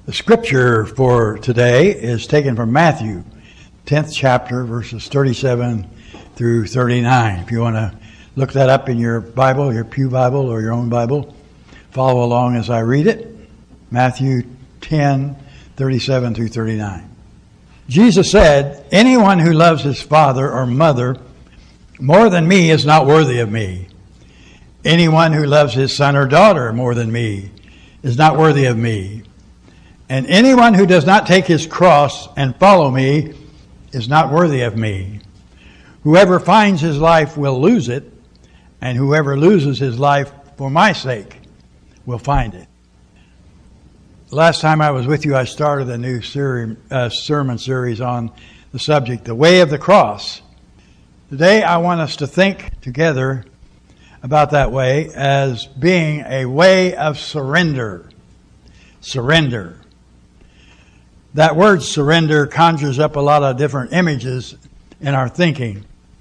The scripture for today is taken from Matthew, 10th chapter, verses 37 through 39. If you want to look that up in your Bible, your Pew Bible, or your own Bible, follow along as I read it. Matthew 10, 37 through 39. Jesus said, "Anyone who loves his father or mother more than me is not worthy of me. Anyone who loves his son or daughter more than me is not worthy of me. And anyone who does not take his cross and follow me is not worthy of me. Whoever finds his life will lose it, and whoever loses his life for my sake will find it." Last time I was with you, I started a new sermon series on the subject, the way of the cross. Today I want us to think together about that way as being a way of surrender. Surrender. That word surrender conjures up a lot of different images in our thinking.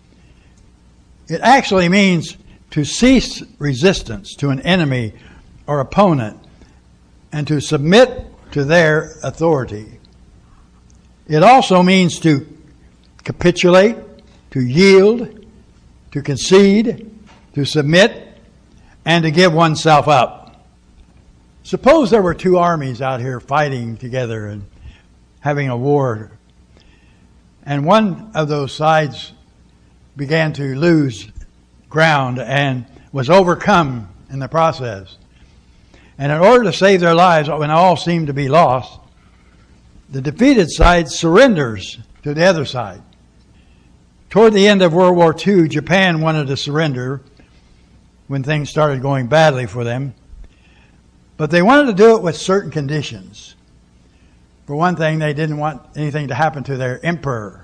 It actually means to cease resistance to an enemy or opponent and to submit to their authority. It also means to capitulate, to yield, to concede, to submit, and to give oneself up. Suppose there were two armies out here fighting together and having a war, and one of those sides began to lose ground and was overcome in the process. And in order to save their lives, when all seemed to be lost, the defeated side surrenders to the other side. Toward the end of World War II, Japan wanted to surrender when things started going badly for them. But they wanted to do it with certain conditions. For one thing, they didn't want anything to happen to their emperor.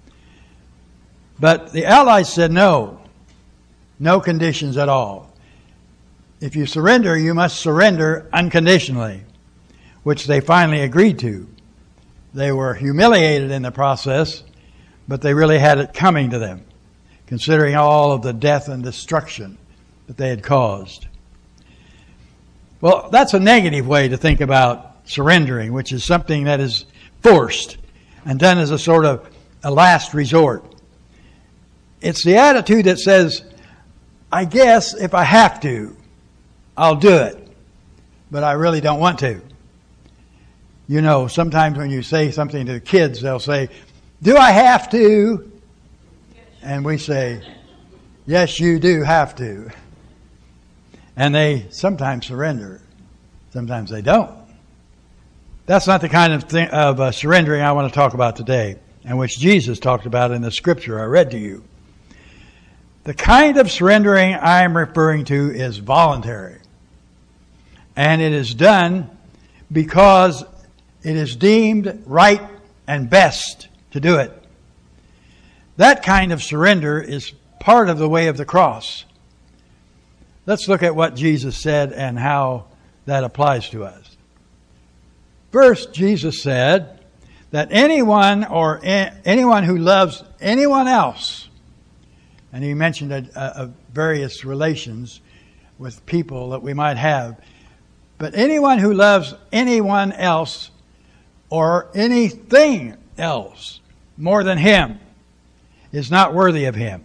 But the Allies said no conditions at all. If you surrender, you must surrender unconditionally, which they finally agreed to. They were humiliated in the process, but they really had it coming to them, considering all of the death and destruction that they had caused. Well, that's a negative way to think about surrendering, which is something that is forced and done as a sort of a last resort. It's the attitude that says, I guess if I have to, I'll do it, but I really don't want to. You know, sometimes when you say something to the kids, they'll say, "Do I have to?" And we say, "Yes, you do have to." And they sometimes surrender. Sometimes they don't. That's not the kind of surrendering I want to talk about today, and which Jesus talked about in the scripture I read to you. The kind of surrendering I am referring to is voluntary. And it is done because it is deemed right and best to do it. That kind of surrender is part of the way of the cross. Let's look at what Jesus said and how that applies to us. First, Jesus said that anyone who loves anyone else, and he mentioned various relations with people that we might have, but anyone who loves anyone else or anything else more than him is not worthy of him.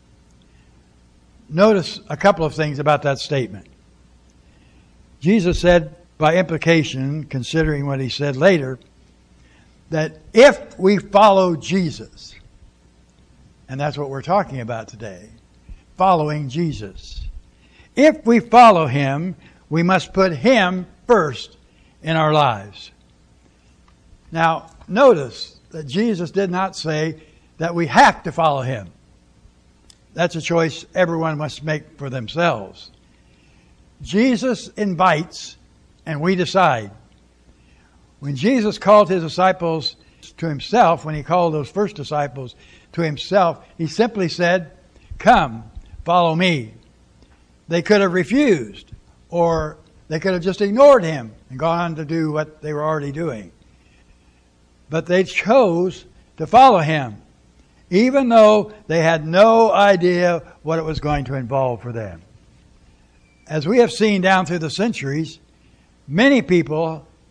Notice a couple of things about that statement. Jesus said, by implication, considering what he said later, that if we follow Jesus, and that's what we're talking about today, following Jesus. If we follow him, we must put him first in our lives. Now, notice that Jesus did not say that we have to follow him. That's a choice everyone must make for themselves. Jesus invites, and we decide. When Jesus called his disciples to himself, when he called those first disciples to himself, he simply said, "Come, follow me." They could have refused, or they could have just ignored him and gone on to do what they were already doing. But they chose to follow him, even though they had no idea what it was going to involve for them. As we have seen down through the centuries, many people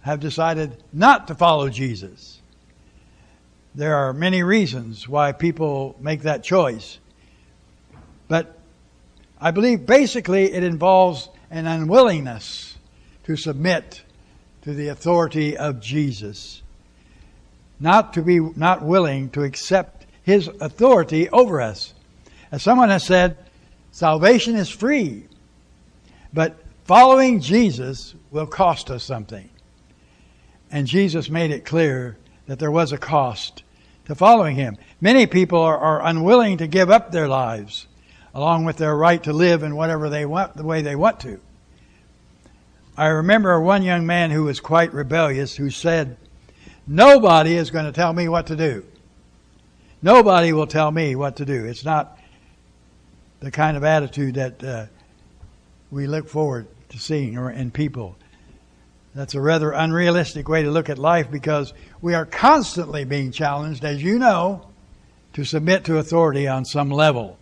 have decided not to follow Jesus. There are many reasons why people make that choice. But I believe basically it involves an unwillingness to submit to the authority of Jesus. Not willing to accept His authority over us. As someone has said, salvation is free, but following Jesus will cost us something. And Jesus made it clear that there was a cost to following Him. Many people are unwilling to give up their lives, along with their right to live in whatever they want, the way they want to. I remember one young man who was quite rebellious who said, "Nobody is going to tell me what to do. Nobody will tell me what to do." It's not the kind of attitude that we look forward to seeing in people. That's a rather unrealistic way to look at life, because we are constantly being challenged, as you know, to submit to authority on some level.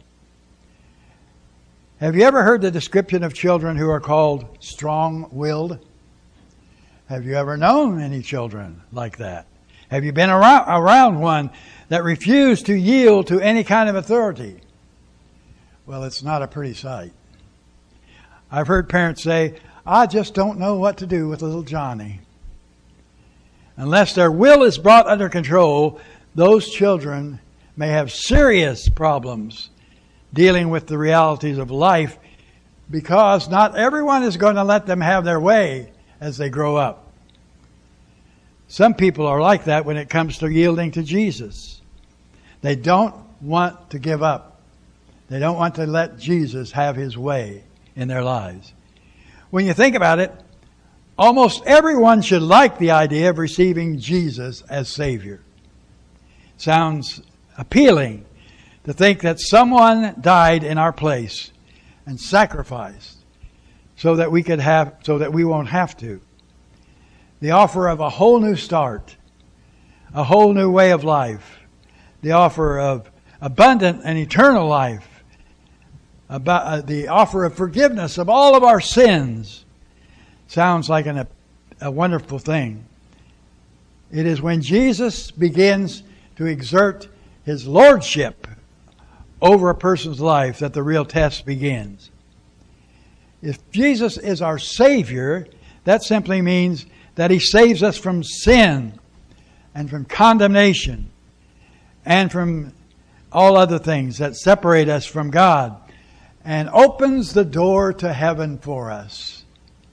Have you ever heard the description of children who are called strong-willed? Have you ever known any children like that? Have you been around one that refused to yield to any kind of authority? Well, it's not a pretty sight. I've heard parents say, "I just don't know what to do with little Johnny." Unless their will is brought under control, those children may have serious problems dealing with the realities of life, because not everyone is going to let them have their way as they grow up. Some people are like that when it comes to yielding to Jesus. They don't want to give up. They don't want to let Jesus have His way in their lives. When you think about it, almost everyone should like the idea of receiving Jesus as Savior. Sounds appealing to think that someone died in our place and sacrificed so that we won't have to. The offer of a whole new start, a whole new way of life, the offer of abundant and eternal life, the offer of forgiveness of all of our sins, sounds like a wonderful thing. It is when Jesus begins to exert His lordship over a person's life that the real test begins. If Jesus is our Savior, that simply means that He saves us from sin and from condemnation and from all other things that separate us from God, and opens the door to heaven for us.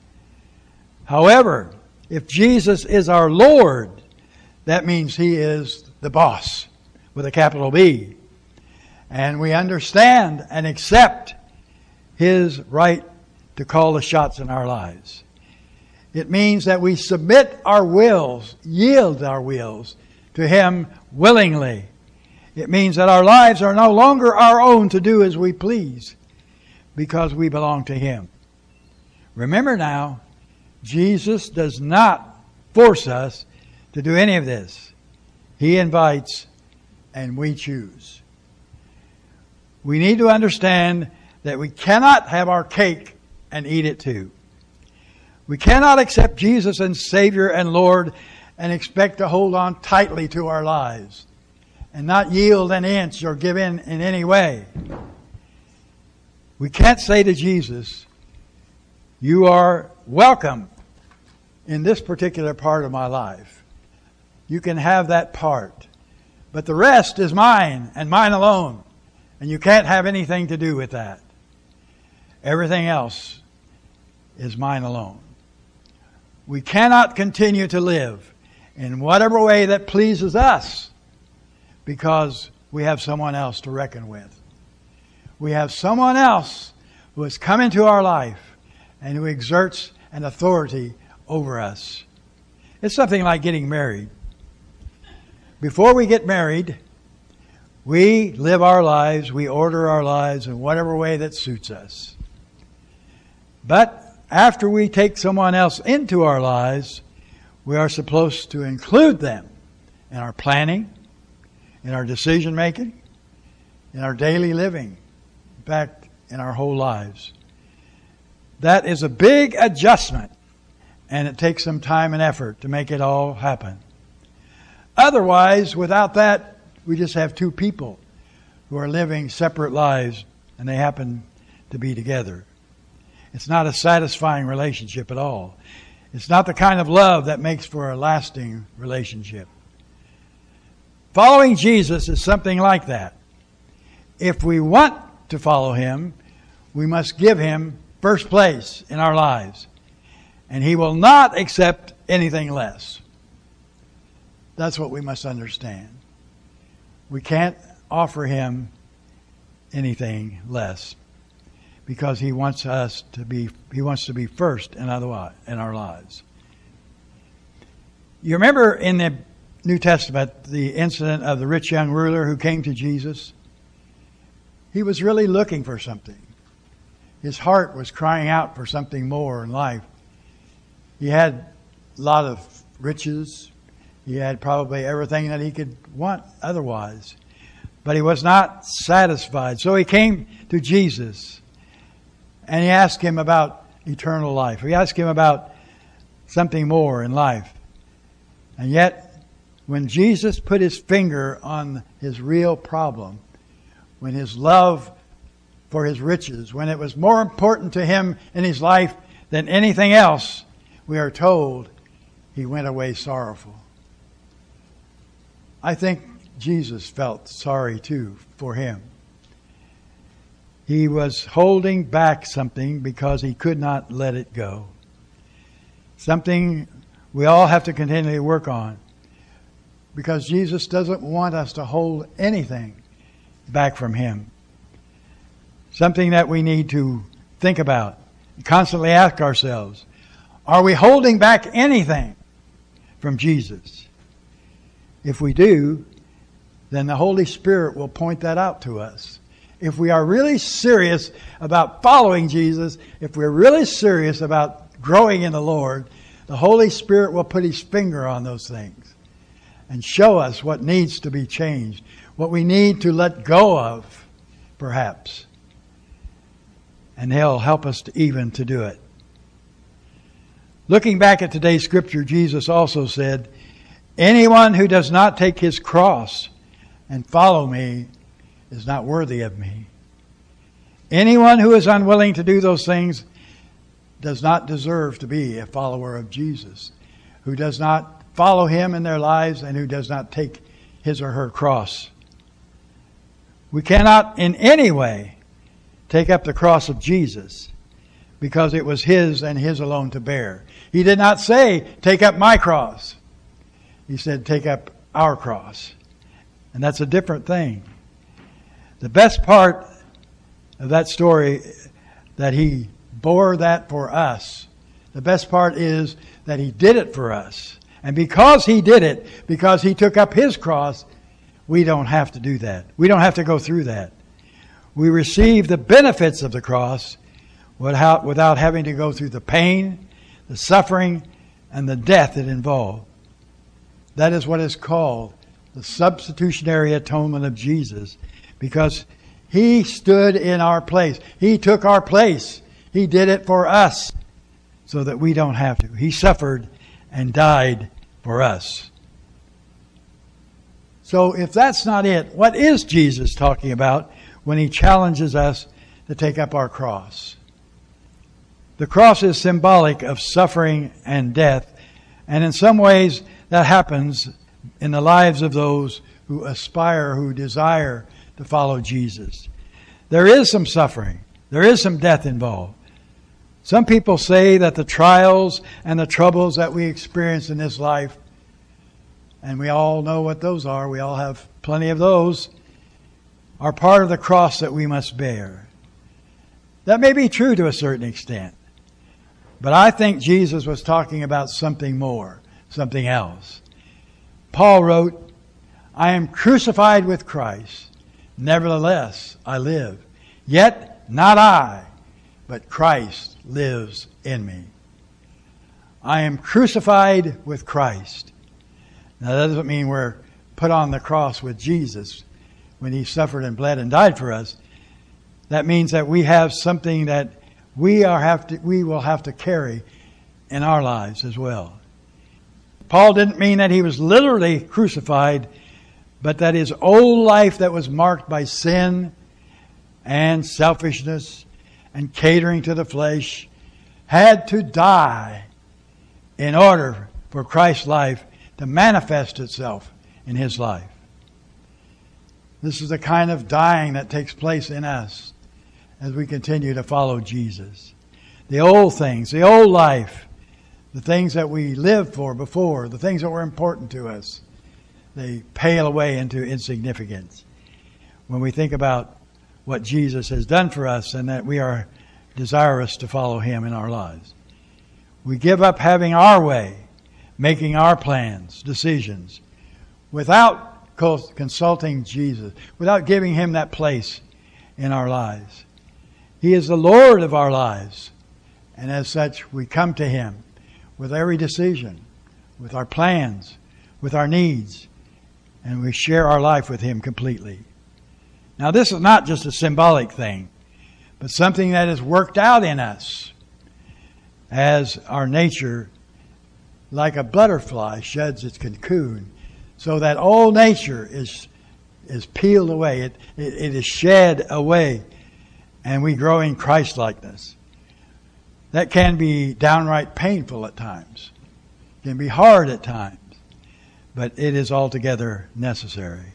However, if Jesus is our Lord, that means He is the boss with a capital B. And we understand and accept His right to call the shots in our lives. It means that we submit our wills, yield our wills to Him willingly. It means that our lives are no longer our own to do as we please, because we belong to Him. Remember now, Jesus does not force us to do any of this. He invites and we choose. We need to understand that we cannot have our cake and eat it too. We cannot accept Jesus as Savior and Lord and expect to hold on tightly to our lives and not yield an inch or give in any way. We can't say to Jesus, "You are welcome in this particular part of my life. You can have that part, but the rest is mine and mine alone. And you can't have anything to do with that. Everything else is mine alone." We cannot continue to live in whatever way that pleases us, because we have someone else to reckon with. We have someone else who has come into our life and who exerts an authority over us. It's something like getting married. Before we get married, we live our lives, we order our lives in whatever way that suits us. But after we take someone else into our lives, we are supposed to include them in our planning, in our decision making, in our daily living, in fact, in our whole lives. That is a big adjustment, And it takes some time and effort to make it all happen. Otherwise, without that, we just have two people who are living separate lives and they happen to be together. It's not a satisfying relationship at all. It's not the kind of love that makes for a lasting relationship. Following Jesus is something like that. If we want to follow Him, we must give Him first place in our lives. And He will not accept anything less. That's what we must understand. We can't offer Him anything less because He wants to be first in our lives. You remember in the New Testament the incident of the rich young ruler who came to Jesus? He was really looking for something. His heart was crying out for something more in life. He had a lot of riches. He had probably everything that he could want otherwise. But he was not satisfied. So he came to Jesus and he asked Him about eternal life. He asked Him about something more in life. And yet, when Jesus put His finger on his real problem, when his love for his riches, when it was more important to him in his life than anything else, we are told he went away sorrowful. I think Jesus felt sorry too for him. He was holding back something because he could not let it go. Something we all have to continually work on. Because Jesus doesn't want us to hold anything back from Him. Something that we need to think about. Constantly ask ourselves, are we holding back anything from Jesus? If we do, then the Holy Spirit will point that out to us. If we are really serious about following Jesus, if we're really serious about growing in the Lord, the Holy Spirit will put His finger on those things and show us what needs to be changed, what we need to let go of, perhaps. And He'll help us to do it. Looking back at today's scripture, Jesus also said, anyone who does not take his cross and follow me is not worthy of me. Anyone who is unwilling to do those things does not deserve to be a follower of Jesus, who does not follow Him in their lives and who does not take his or her cross. We cannot in any way take up the cross of Jesus because it was His and His alone to bear. He did not say, take up my cross. He said, take up our cross. And that's a different thing. The best part of that story, that He bore that for us. The best part is that He did it for us. And because He did it, because He took up His cross, we don't have to do that. We don't have to go through that. We receive the benefits of the cross without having to go through the pain, the suffering, and the death it involved. That is what is called the substitutionary atonement of Jesus, because He stood in our place. He took our place. He did it for us so that we don't have to. He suffered and died for us. So if that's not it, what is Jesus talking about when He challenges us to take up our cross? The cross is symbolic of suffering and death, and in some ways that happens in the lives of those who aspire, who desire to follow Jesus. There is some suffering. There is some death involved. Some people say that the trials and the troubles that we experience in this life, and we all know what those are, we all have plenty of those, are part of the cross that we must bear. That may be true to a certain extent. But I think Jesus was talking about something more, something else. Paul wrote, I am crucified with Christ. Nevertheless, I live. Yet not I, but Christ lives in me. I am crucified with Christ. Now that doesn't mean we're put on the cross with Jesus when He suffered and bled and died for us. That means that we have something that we will have to carry in our lives as well. Paul didn't mean that he was literally crucified, but that his old life that was marked by sin and selfishness and catering to the flesh had to die in order for Christ's life to manifest itself in his life. This is the kind of dying that takes place in us as we continue to follow Jesus. The old things, the old life, the things that we lived for before, the things that were important to us, they pale away into insignificance when we think about what Jesus has done for us and that we are desirous to follow Him in our lives. We give up having our way, making our plans, decisions, without consulting Jesus, without giving Him that place in our lives. He is the Lord of our lives, and as such we come to Him with every decision, with our plans, with our needs, and we share our life with Him completely. Now, this is not just a symbolic thing, but something that is worked out in us as our nature, like a butterfly, sheds its cocoon, so that all nature is peeled away. It is shed away, and we grow in Christ-likeness. That can be downright painful at times. It can be hard at times, but it is altogether necessary.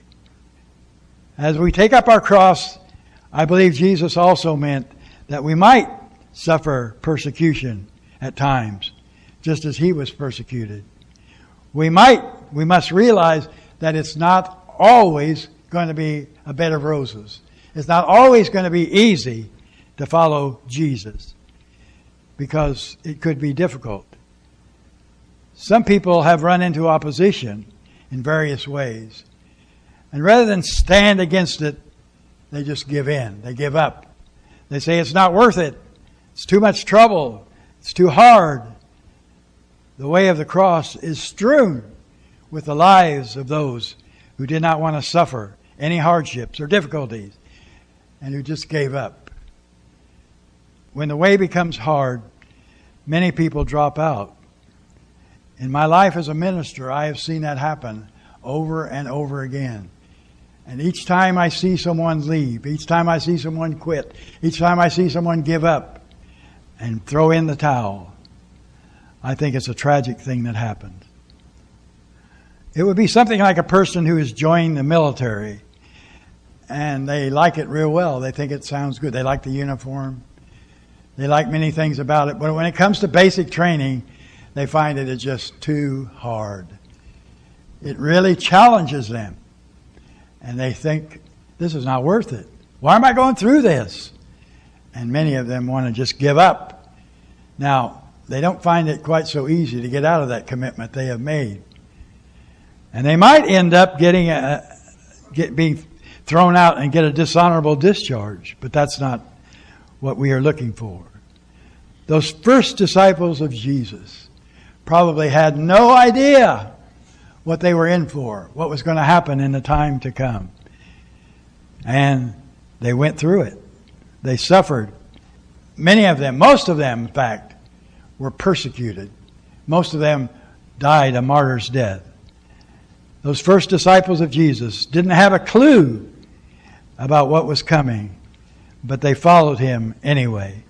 As we take up our cross, I believe Jesus also meant that we might suffer persecution at times, just as He was persecuted. We must realize that it's not always going to be a bed of roses. It's not always going to be easy to follow Jesus, because it could be difficult. Some people have run into opposition in various ways, and rather than stand against it, they just give in. They give up. They say it's not worth it. It's too much trouble. It's too hard. The way of the cross is strewn with the lives of those who did not want to suffer any hardships or difficulties and who just gave up. When the way becomes hard, many people drop out. In my life as a minister, I have seen that happen over and over again. And each time I see someone leave, each time I see someone quit, each time I see someone give up and throw in the towel, I think it's a tragic thing that happened. It would be something like a person who has joined the military and they like it real well. They think it sounds good. They like the uniform. They like many things about it. But when it comes to basic training, they find it is just too hard. It really challenges them. And they think, this is not worth it. Why am I going through this? And many of them want to just give up. Now, they don't find it quite so easy to get out of that commitment they have made. And they might end up being thrown out and get a dishonorable discharge. But that's not what we are looking for. Those first disciples of Jesus probably had no idea what they were in for, what was going to happen in the time to come. And they went through it. They suffered. Many of them, most of them, in fact, were persecuted. Most of them died a martyr's death. Those first disciples of Jesus didn't have a clue about what was coming, but they followed Him anyway.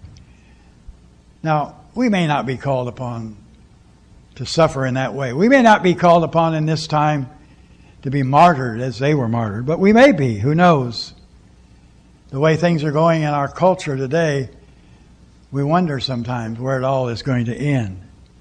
Now, we may not be called upon to suffer in that way. We may not be called upon in this time to be martyred as they were martyred, but we may be. Who knows? The way things are going in our culture today, we wonder sometimes where it all is going to end.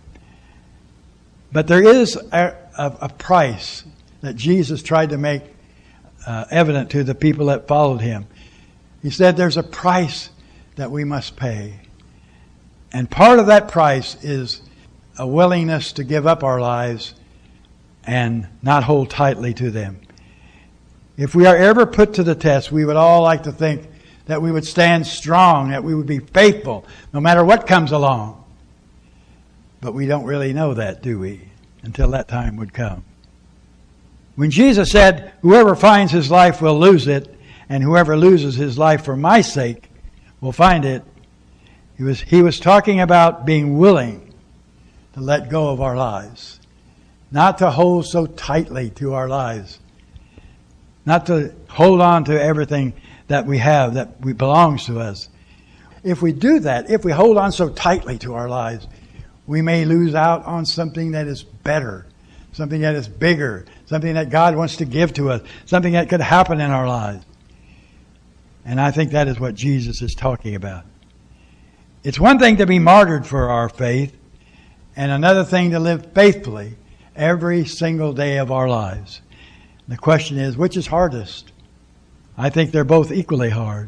But there is a price that Jesus tried to make evident to the people that followed Him. He said there's a price that we must pay. And part of that price is a willingness to give up our lives and not hold tightly to them. If we are ever put to the test, we would all like to think that we would stand strong, that we would be faithful, no matter what comes along. But we don't really know that, do we? Until that time would come. When Jesus said, whoever finds his life will lose it, and whoever loses his life for my sake will find it, he was talking about being willing to let go of our lives, not to hold so tightly to our lives, not to hold on to everything that we have that belongs to us. If we do that, if we hold on so tightly to our lives, we may lose out on something that is better, something that is bigger, something that God wants to give to us, something that could happen in our lives. And I think that is what Jesus is talking about. It's one thing to be martyred for our faith, and another thing to live faithfully every single day of our lives. The question is, which is hardest? I think they're both equally hard.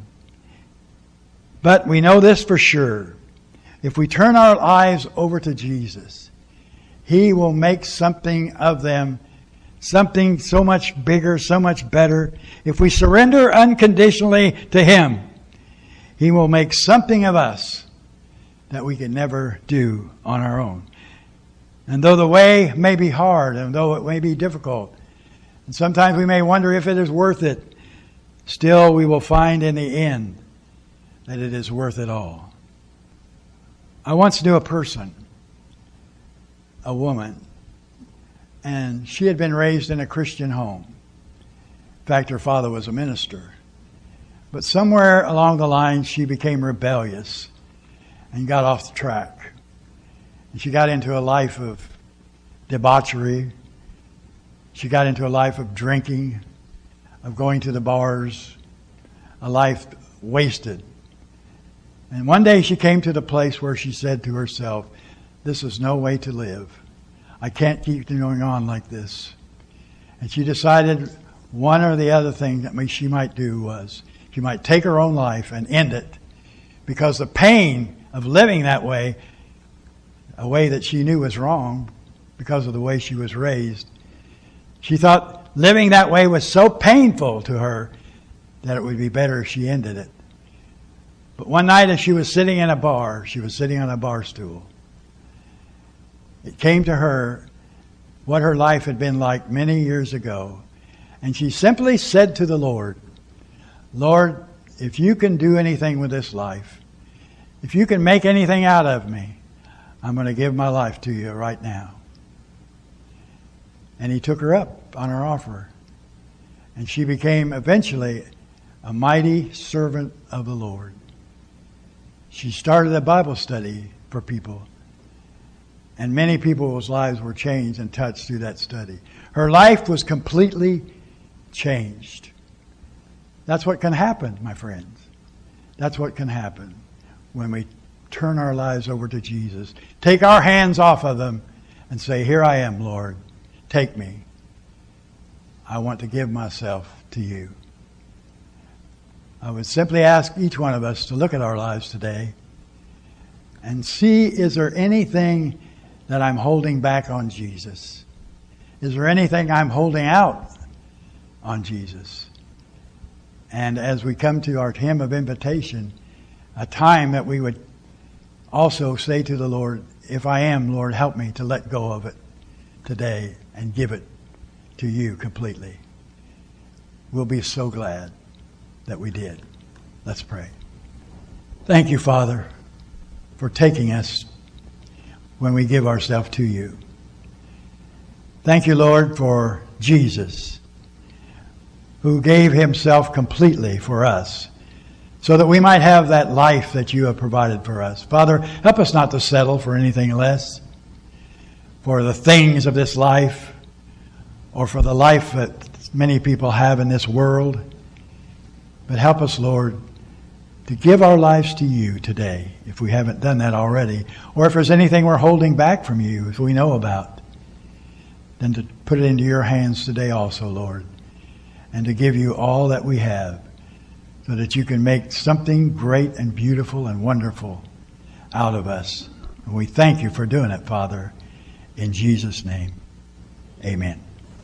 But we know this for sure. If we turn our lives over to Jesus, He will make something of them, something so much bigger, so much better. If we surrender unconditionally to Him, He will make something of us that we can never do on our own. And though the way may be hard, and though it may be difficult, and sometimes we may wonder if it is worth it, still we will find in the end that it is worth it all. I once knew a person, a woman, and she had been raised in a Christian home. In fact, her father was a minister. But somewhere along the line, she became rebellious and got off the track. And she got into a life of debauchery. She got into a life of drinking, of going to the bars, a life wasted. And one day she came to the place where she said to herself, "This is no way to live. I can't keep going on like this." And she decided one or the other thing that she might do was she might take her own life and end it, because the pain of living that way, a way that she knew was wrong because of the way she was raised, she thought living that way was so painful to her that it would be better if she ended it. But one night as she was sitting in a bar, she was sitting on a bar stool, it came to her what her life had been like many years ago. And she simply said to the Lord, "Lord, if you can do anything with this life, if you can make anything out of me, I'm going to give my life to you right now." And He took her up on her offer. And she became eventually a mighty servant of the Lord. She started a Bible study for people. And many people's lives were changed and touched through that study. Her life was completely changed. That's what can happen, my friends. That's what can happen when we turn our lives over to Jesus. Take our hands off of them and say, "Here I am, Lord. Take me. I want to give myself to you." I would simply ask each one of us to look at our lives today and see, is there anything that I'm holding back on Jesus? Is there anything I'm holding out on Jesus? And as we come to our hymn of invitation, a time that we would also say to the Lord, "If I am, Lord, help me to let go of it today and give it to you completely." We'll be so glad that we did. Let's pray. Thank you, Father, for taking us when we give ourselves to you. Thank you, Lord, for Jesus, who gave Himself completely for us so that we might have that life that you have provided for us. Father, help us not to settle for anything less, for the things of this life, or for the life that many people have in this world. But help us, Lord, to give our lives to you today, if we haven't done that already, or if there's anything we're holding back from you, if we know about, then to put it into your hands today also, Lord, and to give you all that we have, so that you can make something great and beautiful and wonderful out of us. And we thank you for doing it, Father, in Jesus' name. Amen.